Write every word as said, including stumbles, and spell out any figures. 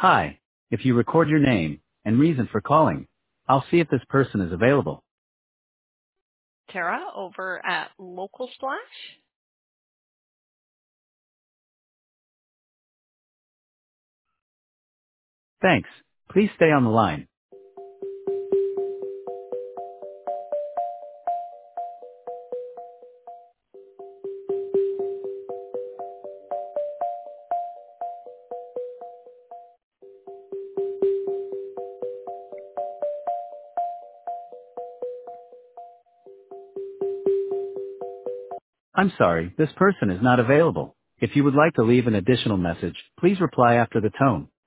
Hi. If you record your name and reason for calling, I'll see if this person is available. Tara over at Local Splash. Thanks. Please stay on the line. I'm sorry, this person is not available. If you would like to leave an additional message, please reply after the tone.